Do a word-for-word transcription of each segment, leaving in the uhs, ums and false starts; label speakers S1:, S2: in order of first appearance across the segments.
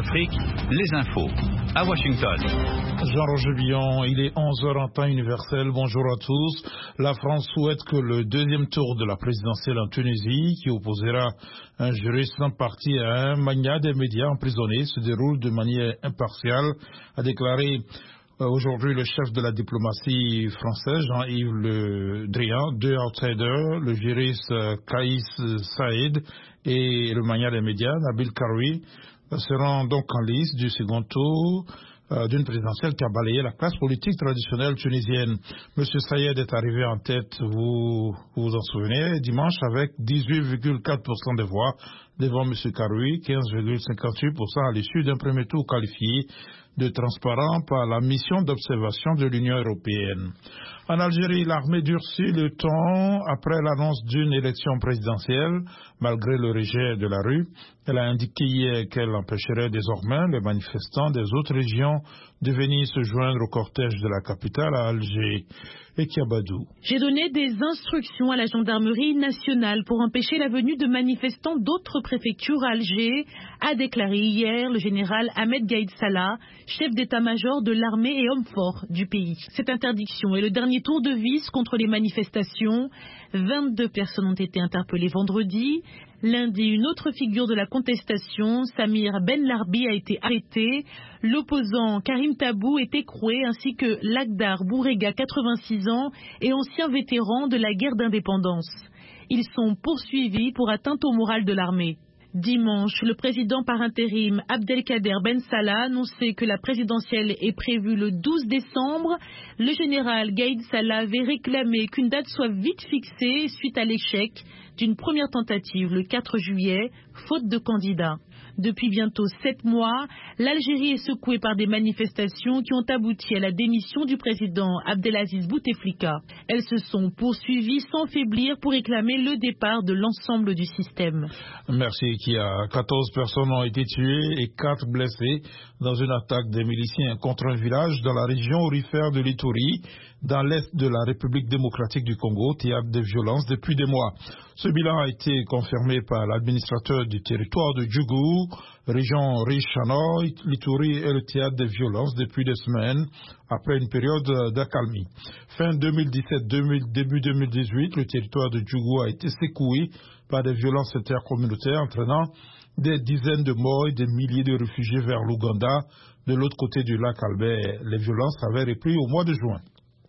S1: Afrique, les infos. À Washington.
S2: Jean-Roger Billon, il est onze heures en temps universel. Bonjour à tous. La France souhaite que le deuxième tour de la présidentielle en Tunisie, qui opposera un juriste sans parti à un magnat des médias emprisonné, se déroule de manière impartiale, a déclaré aujourd'hui le chef de la diplomatie française, Jean-Yves Le Drian, deux outsiders, le juriste Kaïs Saïd et le magnat des médias, Nabil Karoui, seront donc en lice du second tour euh, d'une présidentielle qui a balayé la classe politique traditionnelle tunisienne. Monsieur Saïd est arrivé en tête, vous vous, vous en souvenez, dimanche avec dix-huit virgule quatre pour cent des voix devant Monsieur Karoui, quinze virgule cinquante-huit pour cent à l'issue d'un premier tour qualifié de transparent par la mission d'observation de l'Union européenne. En Algérie, l'armée durcit le ton après l'annonce d'une élection présidentielle, malgré le rejet de la rue. Elle a indiqué hier qu'elle empêcherait désormais les manifestants des autres régions de venir se joindre au cortège de la capitale à Alger. Et Kiabadou.
S3: J'ai donné des instructions à la gendarmerie nationale pour empêcher la venue de manifestants d'autres préfectures à Alger, a déclaré hier le général Ahmed Gaïd Salah, chef d'état-major de l'armée et homme fort du pays. Cette interdiction est le dernier tour de vis contre les manifestations. vingt-deux personnes ont été interpellées vendredi. Lundi, une autre figure de la contestation, Samir Ben Larbi, a été arrêté. L'opposant Karim Tabou est écroué, ainsi que Lagdar Bourega, quatre-vingt-six ans, et ancien vétéran de la guerre d'indépendance. Ils sont poursuivis pour atteinte au moral de l'armée. Dimanche, le président par intérim Abdelkader Ben Salah a annoncé que la présidentielle est prévue le douze décembre. Le général Gaïd Salah avait réclamé qu'une date soit vite fixée suite à l'échec d'une première tentative le quatre juillet, faute de candidats. Depuis bientôt sept mois, l'Algérie est secouée par des manifestations qui ont abouti à la démission du président Abdelaziz Bouteflika. Elles se sont poursuivies sans faiblir pour réclamer le départ de l'ensemble du système.
S2: Merci Kia. quatorze personnes ont été tuées et quatre blessées dans une attaque des miliciens contre un village dans la région aurifère de l'Ituri, dans l'est de la République démocratique du Congo, théâtre de violences depuis des mois. Ce bilan a été confirmé par l'administrateur du territoire de Djougou, région riche en or. L'Ituri est le théâtre de violences depuis des semaines, après une période d'accalmie. Fin deux mille dix-sept, début deux mille dix-huit, le territoire de Djougou a été secoué par des violences intercommunautaires entraînant des dizaines de morts et des milliers de réfugiés vers l'Ouganda, de l'autre côté du lac Albert. Les violences avaient repris au mois de juin.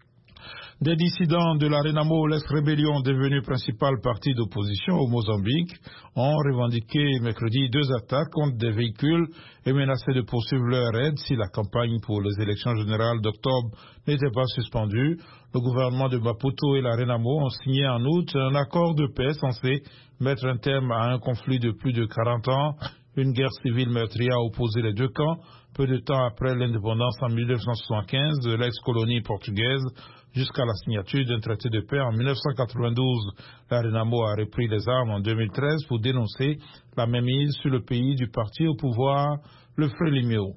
S2: Des dissidents de la Renamo, l'ex-rébellion devenue principal parti d'opposition au Mozambique, ont revendiqué mercredi deux attaques contre des véhicules et menacé de poursuivre leur aide si la campagne pour les élections générales d'octobre n'était pas suspendue. Le gouvernement de Maputo et la Renamo ont signé en août un accord de paix censé mettre un terme à un conflit de plus de quarante ans. Une guerre civile meurtrière a opposé les deux camps, peu de temps après l'indépendance en mille neuf cent soixante-quinze de l'ex-colonie portugaise, jusqu'à la signature d'un traité de paix en mille neuf cent quatre-vingt-douze. La Renamo a repris les armes en deux mille treize pour dénoncer la mainmise sur le pays du parti au pouvoir, le Frélimo.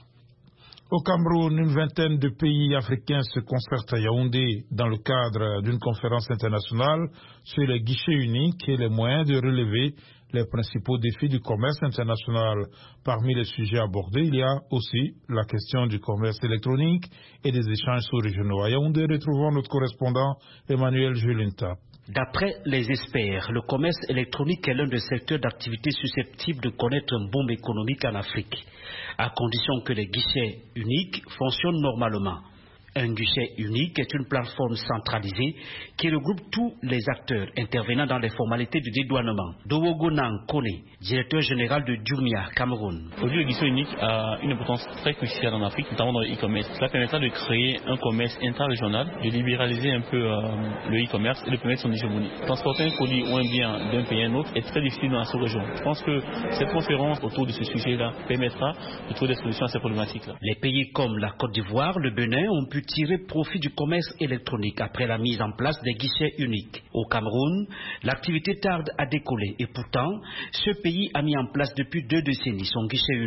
S2: Au Cameroun, une vingtaine de pays africains se concertent à Yaoundé dans le cadre d'une conférence internationale sur les guichets uniques et les moyens de relever les principaux défis du commerce international. Parmi les sujets abordés, il y a aussi la question du commerce électronique et des échanges sous-régionaux. À Yaoundé, retrouvons notre correspondant Emmanuel Julinta.
S4: D'après les experts, le commerce électronique est l'un des secteurs d'activité susceptibles de connaître un boom économique en Afrique, à condition que les guichets uniques fonctionnent normalement. Un guichet unique est une plateforme centralisée qui regroupe tous les acteurs intervenant dans les formalités de dédouanement. Dowogo Nankone, directeur général de Jumia, Cameroun.
S5: Aujourd'hui, le guichet unique a une importance très cruciale en Afrique, notamment dans le e-commerce. Cela permettra de créer un commerce intra-régional, de libéraliser un peu euh, le e-commerce et de permettre son hégémonie. Transporter un colis ou un bien d'un pays à un autre est très difficile dans la sous-région. Je pense que cette conférence autour de ce sujet-là permettra de trouver des solutions à ces problématiques-là.
S4: Les pays comme la Côte d'Ivoire, le Bénin ont pu tirer profit du commerce électronique après la mise en place des guichets uniques. Au Cameroun, l'activité tarde à décoller et pourtant, ce pays a mis en place depuis deux décennies son guichet unique.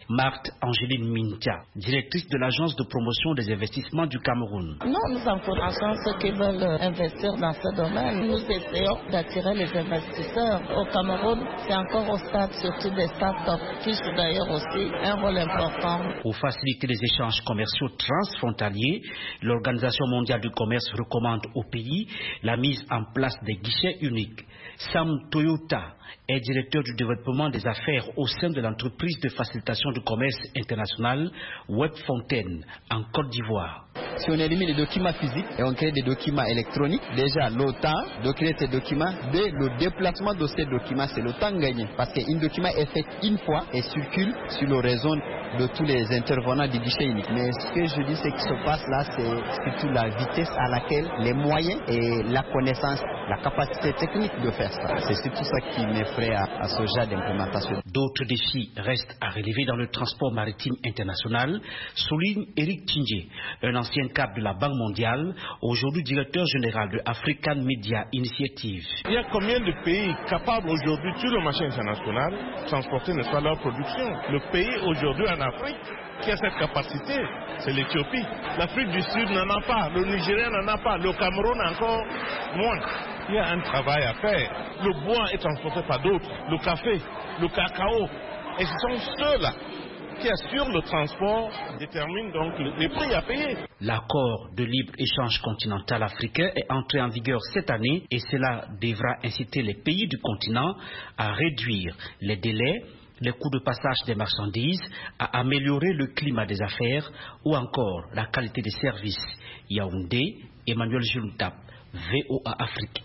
S4: Marthe Angéline Mintia, directrice de l'agence de promotion des investissements du Cameroun.
S6: Non, nous encourageons ceux qui veulent investir dans ce domaine. Nous essayons d'attirer les investisseurs. Au Cameroun, c'est encore au stade, surtout des startups, qui jouent d'ailleurs aussi un rôle important.
S4: Pour faciliter les échanges commerciaux transfrontaliers, l'Organisation mondiale du commerce recommande au pays la mise en place des guichets uniques. Sam Toyota est directeur du développement des affaires au sein de l'entreprise de facilitation du commerce international Webfontaine en Côte d'Ivoire.
S7: Si on élimine les documents physiques et on crée des documents électroniques, déjà le temps de créer ces documents, deux, le déplacement de ces documents, c'est le temps gagné. Parce qu'un document est fait une fois et circule sur le réseau de tous les intervenants du guichet unique. Mais ce que je dis, c'est que ce qui se passe là, c'est surtout la vitesse à laquelle les moyens et la connaissance, la capacité technique de faire ça. C'est surtout ça qui m'effraie à, à ce genre d'implémentation.
S4: D'autres défis restent à relever dans le transport maritime international, souligne Eric Tindje, un ancien cadre de la Banque mondiale, aujourd'hui directeur général de African Media Initiative.
S8: Il y a combien de pays capables aujourd'hui sur le marché international de transporter n'est-ce pas, leur production? Le pays aujourd'hui en Afrique qui a cette capacité, c'est l'Éthiopie. L'Afrique du Sud n'en a pas, le Nigeria n'en a pas, le Cameroun encore moins. Il y a un travail à faire. Le bois est transporté par d'autres, le café, le cacao. Et ce sont ceux-là qui assurent le transport, déterminent donc les prix à payer.
S4: L'accord de libre-échange continental africain est entré en vigueur cette année et cela devra inciter les pays du continent à réduire les délais, les coûts de passage des marchandises, à améliorer le climat des affaires ou encore la qualité des services. Yaoundé, Emmanuel Juntap, V O A Afrique.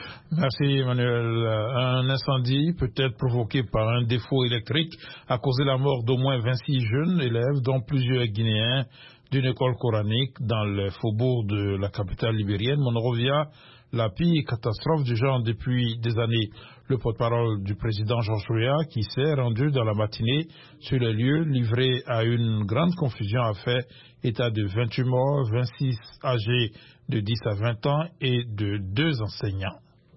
S2: Merci Emmanuel. Un incendie peut-être provoqué par un défaut électrique a causé la mort d'au moins vingt-six jeunes élèves, dont plusieurs Guinéens d'une école coranique dans le faubourg de la capitale libérienne, Monrovia. La pire catastrophe du genre depuis des années. Le porte-parole du président Georges Weah, qui s'est rendu dans la matinée sur les lieux, livré à une grande confusion, a fait état de vingt-huit morts, vingt-six âgés de dix à vingt ans et de deux enseignants.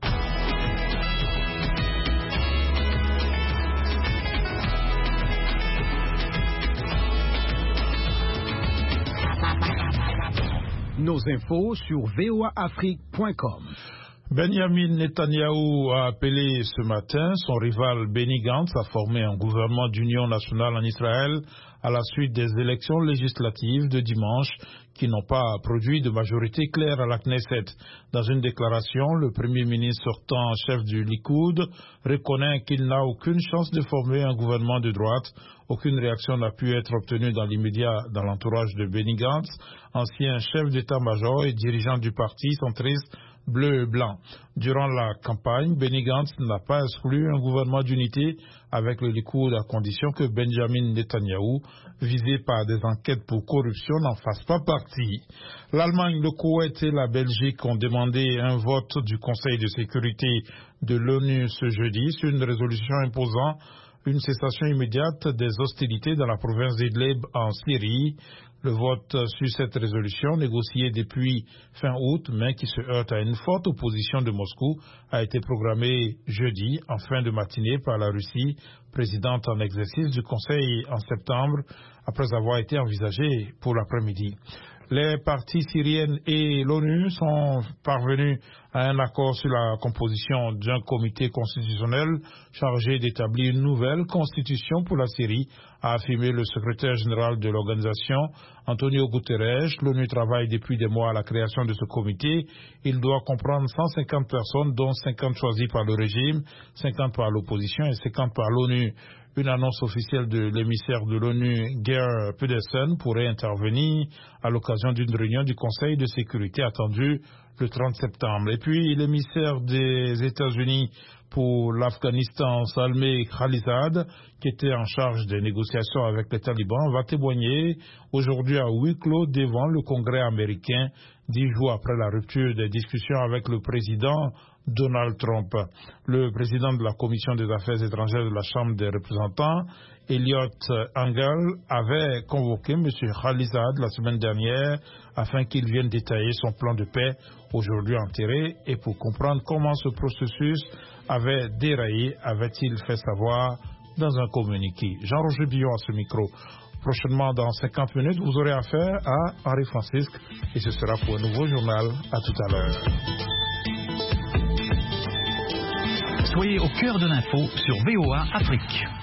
S9: Nos infos sur v o a afrique point com.
S2: Benjamin Netanyahou a appelé ce matin son rival Benny Gantz à former un gouvernement d'union nationale en Israël à la suite des élections législatives de dimanche qui n'ont pas produit de majorité claire à la Knesset. Dans une déclaration, le Premier ministre sortant, chef du Likoud, reconnaît qu'il n'a aucune chance de former un gouvernement de droite. Aucune réaction n'a pu être obtenue dans l'immédiat dans l'entourage de Benny Gantz, ancien chef d'état-major et dirigeant du parti centriste bleu et blanc. Durant la campagne, Benny Gantz n'a pas exclu un gouvernement d'unité avec le Likoud à condition que Benjamin Netanyahou, visé par des enquêtes pour corruption, n'en fasse pas partie. L'Allemagne, le Koweït et la Belgique ont demandé un vote du Conseil de sécurité de l'ONU ce jeudi sur une résolution imposant une cessation immédiate des hostilités dans la province d'Idlib en Syrie. Le vote sur cette résolution, négociée depuis fin août, mais qui se heurte à une forte opposition de Moscou, a été programmé jeudi, en fin de matinée, par la Russie, présidente en exercice du Conseil en septembre, après avoir été envisagée pour l'après-midi. Les partis syriennes et l'ONU sont parvenus à un accord sur la composition d'un comité constitutionnel chargé d'établir une nouvelle constitution pour la Syrie, a affirmé le secrétaire général de l'organisation, Antonio Guterres. L'ONU travaille depuis des mois à la création de ce comité. Il doit comprendre cent cinquante personnes, dont cinquante choisies par le régime, cinquante par l'opposition et cinquante par l'ONU. Une annonce officielle de l'émissaire de l'ONU, Geir Pedersen, pourrait intervenir à l'occasion d'une réunion du Conseil de sécurité attendue le trente septembre. Et puis, l'émissaire des États-Unis pour l'Afghanistan, Salmeh Khalilzad, qui était en charge des négociations avec les talibans, va témoigner aujourd'hui à huis clos devant le Congrès américain, dix jours après la rupture des discussions avec le président Donald Trump. Le président de la Commission des affaires étrangères de la Chambre des représentants, Eliot Engel, avait convoqué M. Khalilzad la semaine dernière afin qu'il vienne détailler son plan de paix aujourd'hui enterré et pour comprendre comment ce processus avait déraillé, avait-il fait savoir dans un communiqué. Jean-Roger Billon à ce micro. Prochainement, dans cinquante minutes, vous aurez affaire à Henri Francisque et ce sera pour un nouveau journal. À tout à l'heure.
S1: Soyez au cœur de l'info sur V O A Afrique.